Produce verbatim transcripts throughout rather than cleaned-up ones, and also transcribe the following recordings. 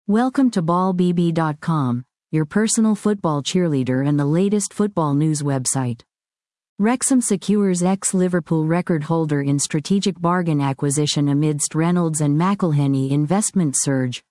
Welcome to ball b b dot com, your personal football cheerleader and the latest football news website. Wrexham secures ex-Liverpool record holder in strategic bargain acquisition amidst Reynolds and McElhenney investment surge.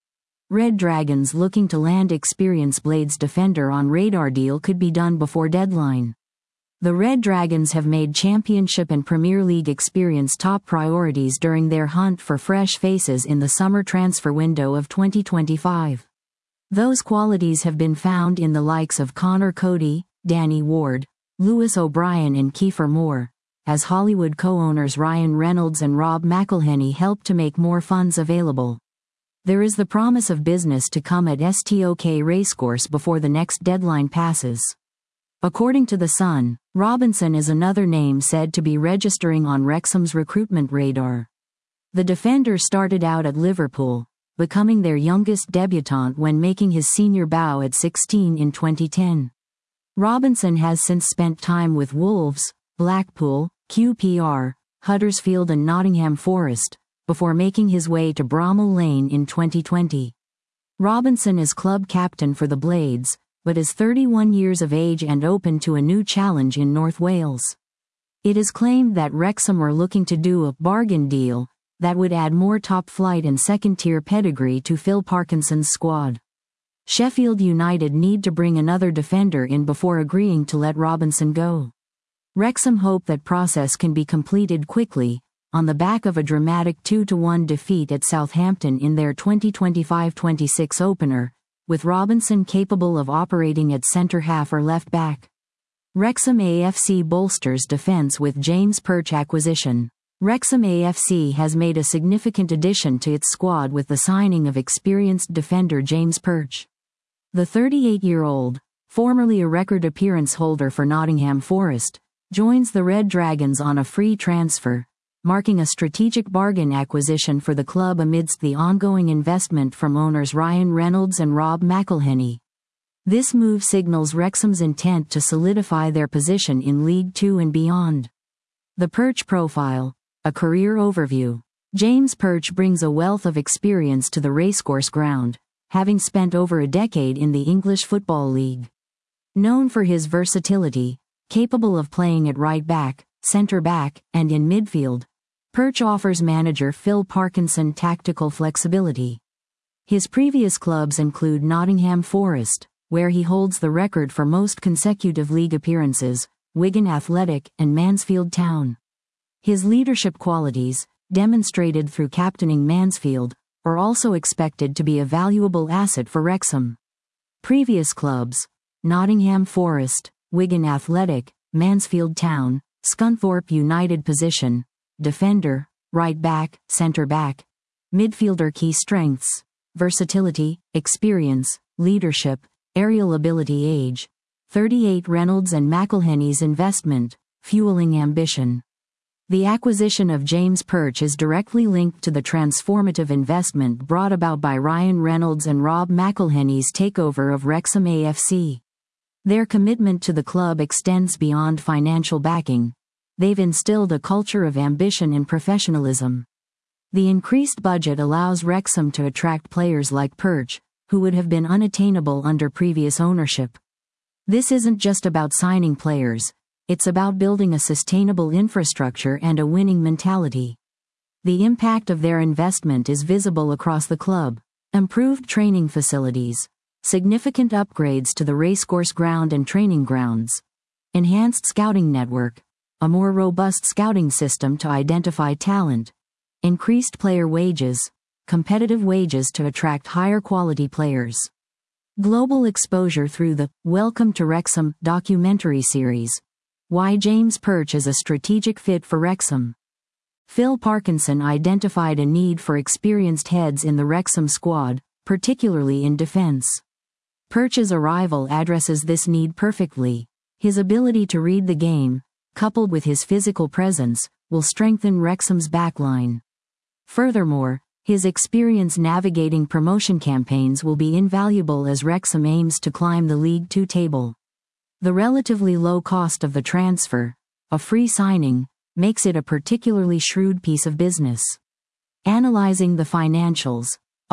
Red Dragons looking to land experienced Blades defender on radar. Deal could be done before deadline. The Red Dragons have made Championship and Premier League experience top priorities during their hunt for fresh faces in the summer transfer window of twenty twenty-five. Those qualities have been found in the likes of Connor Cody, Danny Ward, Lewis O'Brien and Kiefer Moore, as Hollywood co-owners Ryan Reynolds and Rob McElhenney help to make more funds available. There is the promise of business to come at Stoke Racecourse before the next deadline passes. According to The Sun, Robinson is another name said to be registering on Wrexham's recruitment radar. The defender started out at Liverpool, becoming their youngest debutant when making his senior bow at sixteen in twenty ten. Robinson has since spent time with Wolves, Blackpool, Q P R, Huddersfield and Nottingham Forest, before making his way to Bramall Lane in twenty twenty. Robinson is club captain for the Blades, but is thirty-one years of age and open to a new challenge in North Wales. It is claimed that Wrexham are looking to do a bargain deal that would add more top-flight and second-tier pedigree to Phil Parkinson's squad. Sheffield United need to bring another defender in before agreeing to let Robinson go. Wrexham hope that process can be completed quickly, on the back of a dramatic two to one defeat at Southampton in their twenty twenty-five twenty-six opener, with Robinson capable of operating at centre-half or left-back. Wrexham A F C bolsters defence with James Perch acquisition. Wrexham A F C has made a significant addition to its squad with the signing of experienced defender James Perch. The thirty-eight-year-old, formerly a record appearance holder for Nottingham Forest, joins the Red Dragons on a free transfer, marking a strategic bargain acquisition for the club amidst the ongoing investment from owners Ryan Reynolds and Rob McElhenney. This move signals Wrexham's intent to solidify their position in League Two and beyond. The Perch profile, a career overview. James Perch brings a wealth of experience to the racecourse ground, having spent over a decade in the English Football League. Known for his versatility, capable of playing at right back, centre back, and in midfield, Perch offers manager Phil Parkinson tactical flexibility. His previous clubs include Nottingham Forest, where he holds the record for most consecutive league appearances, Wigan Athletic, and Mansfield Town. His leadership qualities, demonstrated through captaining Mansfield, are also expected to be a valuable asset for Wrexham. Previous clubs: Nottingham Forest, Wigan Athletic, Mansfield Town, Scunthorpe United. Position: defender, right back, centre back. Midfielder. Key strengths: versatility, experience, leadership, aerial ability. Age: thirty-eight. Reynolds and McElhenney's investment, fueling ambition. The acquisition of James Perch is directly linked to the transformative investment brought about by Ryan Reynolds and Rob McElhenney's takeover of Wrexham A F C. Their commitment to the club extends beyond financial backing. They've instilled a culture of ambition and professionalism. The increased budget allows Wrexham to attract players like Perch, who would have been unattainable under previous ownership. This isn't just about signing players, it's about building a sustainable infrastructure and a winning mentality. The impact of their investment is visible across the club: improved training facilities, significant upgrades to the racecourse ground and training grounds, enhanced scouting network, a more robust scouting system to identify talent, increased player wages, competitive wages to attract higher quality players. Global exposure through the Welcome to Wrexham documentary series. Why James Perch is a strategic fit for Wrexham. Phil Parkinson identified a need for experienced heads in the Wrexham squad, particularly in defense. Perch's arrival addresses this need perfectly. His ability to read the game, coupled with his physical presence, will strengthen Wrexham's backline. Furthermore, his experience navigating promotion campaigns will be invaluable as Wrexham aims to climb the League Two table. The relatively low cost of the transfer, a free signing, makes it a particularly shrewd piece of business. Analyzing the financials,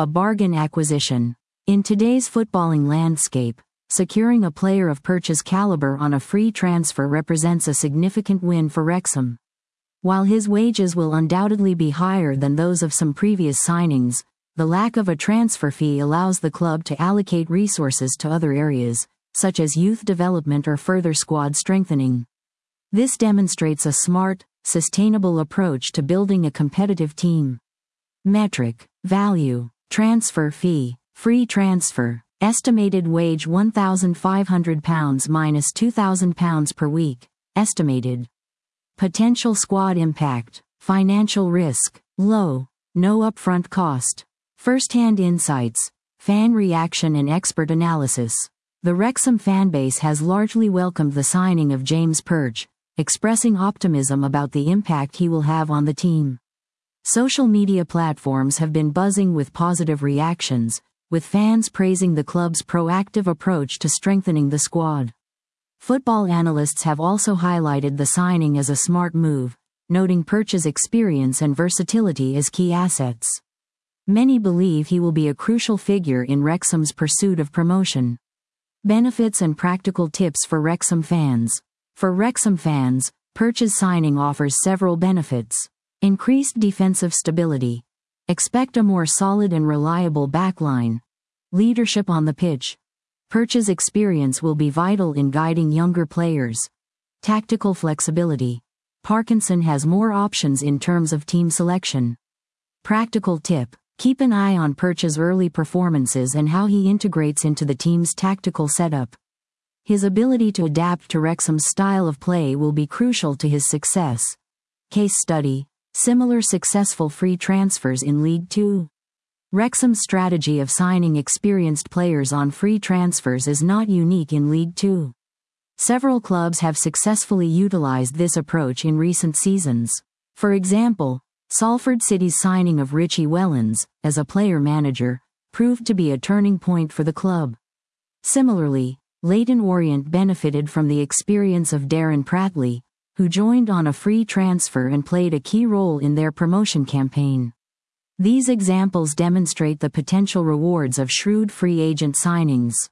a bargain acquisition. In today's footballing landscape, securing a player of Perch's caliber on a free transfer represents a significant win for Wrexham. While his wages will undoubtedly be higher than those of some previous signings, the lack of a transfer fee allows the club to allocate resources to other areas, such as youth development or further squad strengthening. This demonstrates a smart, sustainable approach to building a competitive team. Metric, value, transfer fee, free transfer, estimated wage one thousand five hundred pounds minus two thousand pounds per week, estimated. Potential squad impact, financial risk, low, no upfront cost. First-hand insights, fan reaction and expert analysis. The Wrexham fanbase has largely welcomed the signing of James Perch, expressing optimism about the impact he will have on the team. Social media platforms have been buzzing with positive reactions, with fans praising the club's proactive approach to strengthening the squad. Football analysts have also highlighted the signing as a smart move, noting Perch's experience and versatility as key assets. Many believe he will be a crucial figure in Wrexham's pursuit of promotion. Benefits and practical tips for Wrexham fans. For Wrexham fans, Perch's signing offers several benefits. Increased defensive stability. Expect a more solid and reliable backline. Leadership on the pitch. Perch's experience will be vital in guiding younger players. Tactical flexibility. Parkinson has more options in terms of team selection. Practical tip. Keep an eye on Perch's early performances and how he integrates into the team's tactical setup. His ability to adapt to Wrexham's style of play will be crucial to his success. Case study. Similar successful free transfers in League Two. Wrexham's strategy of signing experienced players on free transfers is not unique in League Two. Several clubs have successfully utilized this approach in recent seasons. For example, Salford City's signing of Richie Wellens, as a player-manager, proved to be a turning point for the club. Similarly, Leyton Orient benefited from the experience of Darren Pratley, who joined on a free transfer and played a key role in their promotion campaign. These examples demonstrate the potential rewards of shrewd free agent signings.